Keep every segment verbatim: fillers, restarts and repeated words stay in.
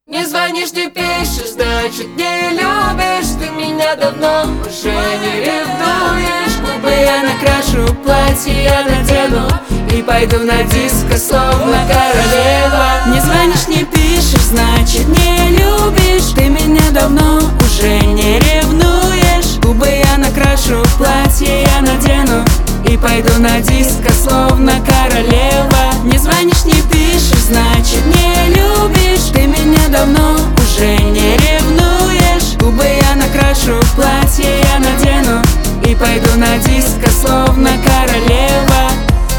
Не звонишь, не пишешь, значит не любишь. Ты меня давно уже не ревнуешь. Губы я накрашу, платье я надену и пойду на диско, словно королева. Не звонишь, не пишешь, значит не любишь. Ты меня давно уже не ревнуешь. Губы я накрашу, платье я надену и пойду на диско, словно королева. Не звонишь, не пишешь, значит не любишь. Ты меня давно уже не ревнуешь. Губы я накрашу, платье я надену и пойду на диско, словно королева.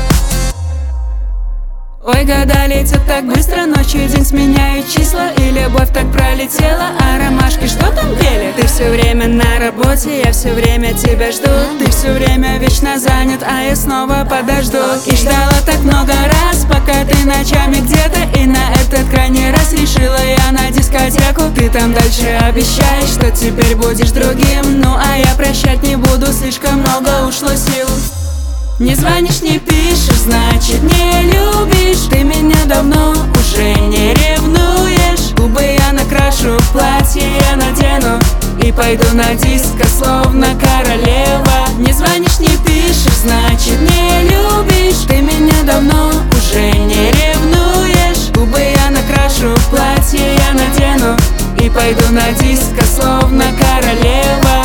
Ой, года летят так быстро, ночью и день сменяют числа, и любовь так пролетела, а ромашки что там пели? Ты все время на работе, я все время тебя жду. Ты все время вечно занят, а я снова подожду. И ждала так много раз, пока ты ночами где-то, и на этот крайний раз решила я на дискотеку. Ты там дальше обещаешь, что теперь будешь другим, ну а я прощать не буду, слишком много ушло сил. Не звонишь, не пишешь, значит не любишь. Ты меня давно уже не ревнуешь. Губы я накрашу, платье я надену и пойду на диско, словно королева. Не звонишь, не пишешь, значит не любишь. Ты меня давно уже не ревнуешь. Губы я накрашу, платье я надену и пойду на диско, словно королева.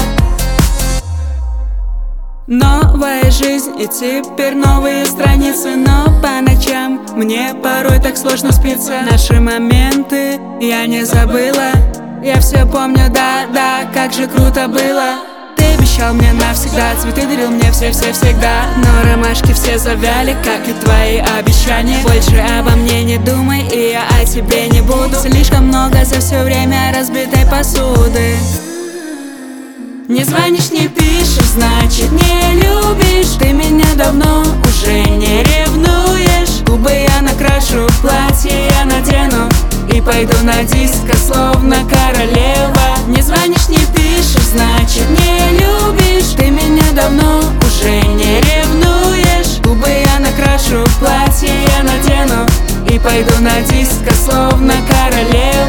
Новая жизнь и теперь новые страницы, но по ночам мне порой так сложно спится. Наши моменты я не забыла, я все помню, да-да, как же круто было. Ты обещал мне навсегда, цветы дарил мне все-все-всегда, но ромашки все завяли, как и твои обещания. Больше обо мне не думай, и я о тебе не буду. Слишком много за все время разбитой посуды. Не звонишь, не пишешь, значит не любишь. Ты меня давно уже не ревнуешь. Губы я накрашу, платье я надену и пойду на диско, словно королева. Не звонишь, не пишешь, значит не любишь. Ты меня давно уже не ревнуешь. Губы я накрашу, платье я надену и пойду на диско, словно королева.